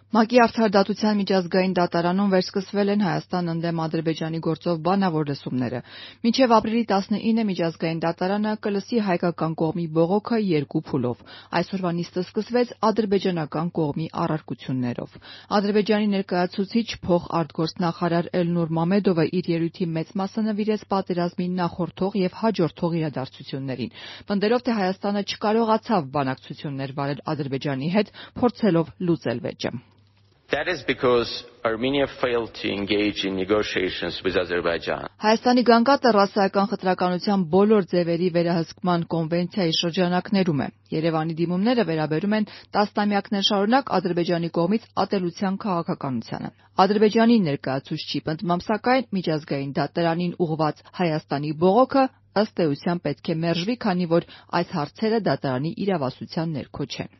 ՄԱԿ-ի Արդարադատության միջազգային դատարանում վերսկսվել են Հայաստան ընդդեմ Ադրբեջանի գործով բանավոր լսումները։ Մինչև ապրիլի 19-ը միջազգային դատարանը կլսի հայկական կողմի բողոքը երկու փուլով։ Այսօրվա նիստը սկսվեց ադրբեջանական կողմի առարկություններով։ Ադրբեջանի ներկայացուցիչ փոխարտգործնախարար Էլնուր Մամեդովը իր ելույթի մեծ մասը նվիրեց պատերազմի նախորդող եւ հաջորդող իրադարձություններին, պնդելով, թե Հայաստանը չկարողացավ բանակցություններ վարել Ադրբեջանի հետ, փորձելով լուծել վեճը։ That is because Armenia failed to engage in negotiations with Azerbaijan. Հայաստանի գանգատը ռասայական խտրականության բոլոր ձևերի վերահսկման կոնվենցիայի շրջանակներում է։ Երևանի դիմումները վերաբերում են տասնամյակներ շարունակ Ադրբեջանի կողմից ատելության քաղաքականությանը։ Ադրբեջանի ներկայացուցչի պնդմամբ, սակայն միջազգային դատարանին ուղղված Հայաստանի բողոքը ըստ էության պետք է մերժվի, քանի որ այս հարցերը դատարանի իրավասության ներքո չեն։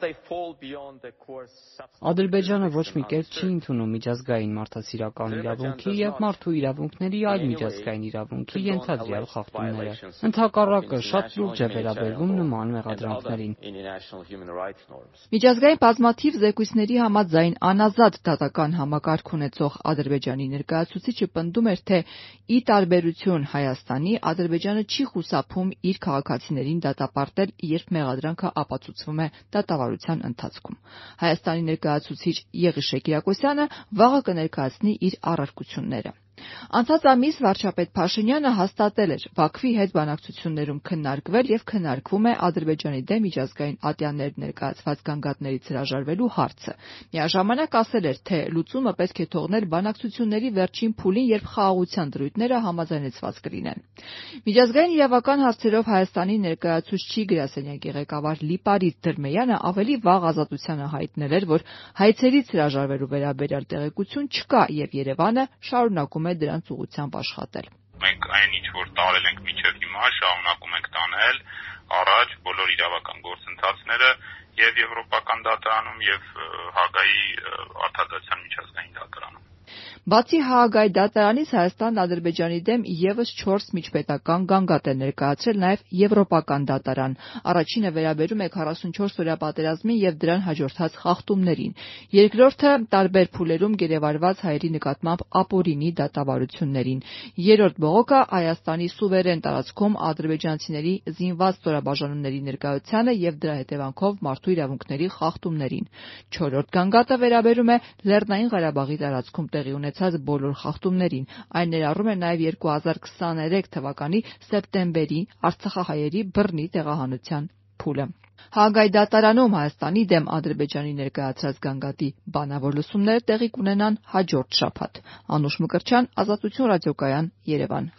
Ադրբեջանը ոչ մի կերպ չի ընդունում միջազգային մարդասիրական իրավունքի եւ մարդու իրավունքների այլ միջազգային իրավունքի ենթադրյալ խախտումները։ Ընդհակառակը, շատ լուրջ է վերաբերվում նման մեղադրանքներին։ Միջազգային բազմաթիվ զեկույցների համաձայն անազատ դատական համակարգ ունեցող Ադրբեջանի ներկայացուցիչը պնդում էր, թե ի տարբերություն Հայաստանի, Ադրբեջանը չի խուսափում իր քաղաքացիներին դատապարտել, երբ մեղադրանքը ապացուցվում է դատավարության ընթացքում։ Հայաստանի ներկայացուցիչ Եղիշե Կիրակոսյանը վաղը կներկայացնի իր առարկությունները։ Անցած ամիս վարչապետ Փաշինյանը հաստատել էր Բաքվի հետ բանակցություններում քննարկվել եւ քննարկվում է Ադրբեջանի դեմ միջազգային ատյաններ ներկայացված գանգատներից հրաժարվելու հարցը։ Միաժամանակ ասել էր, թե լուծումը պետք է թողնել բանակցությունների վերջին փուլին, երբ խաղաղության դրույթները համաձայնեցված կլինեն։ Միջազգային իրավական հարցերով Հայաստանի ներկայացուցչի գրասենյակի ղեկավար Լիպարիտ Դրմեյանը ավելի վաղ Ազատությանը հայտնել էր, որ հայցերից հրաժարվելու վերաբերյալ տեղեկություն չկա եւ Երևանը շարունակում է դրանց ուղղությամբ աշխատել։ Մենք այն ինչ որ տարել ենք մինչև հիմա, շարունակում ենք տանել առաջ բոլոր իրավական գործընթացները եւ Եվրոպական դատարանում եւ Հաագայի Արդարադատության միջազգային դատարանում։ Բացի Հաագայի դատարանից Հայաստանն Ադրբեջանի դեմ եւս 4 միջպետական գանգատ է ներկայացրել նաեւ Եվրոպական դատարան։ Առաջինը վերաբերում է 44-օրյա պատերազմին եւ դրան հաջորդած խախտումներին։ Երկրորդը տարբեր փուլերում գերեվարված հայերի նկատմամբ ապօրինի դատավարություններին։ Երրորդ բողոքը Հայաստանի սուվերեն տարածքում ադրբեջանցիների զինված ստորաբաժանումների ներկայությանը եւ դրա հետևանքով մարդու իրավունքների խախտումներին։ Չորրորդ գանգատը վերաբերում է Լեռնային Ղարաբաղի տարածքում տեղի ունեցած բոլոր խախտումներին։ Այն ներառում է նաև 2023 թվականի սեպտեմբերի արցախահայերի բռնի տեղահանության փուլը։ Հաագայի դատարանում Հայաստանի դեմ Ադրբեջանի ներկայացրած գանգատի բանավոր լսումները տեղի կունենան հաջորդ շաբաթ։ Անուշ Մկրտչյան, Ազատություն ռադիոկայան, Երևան։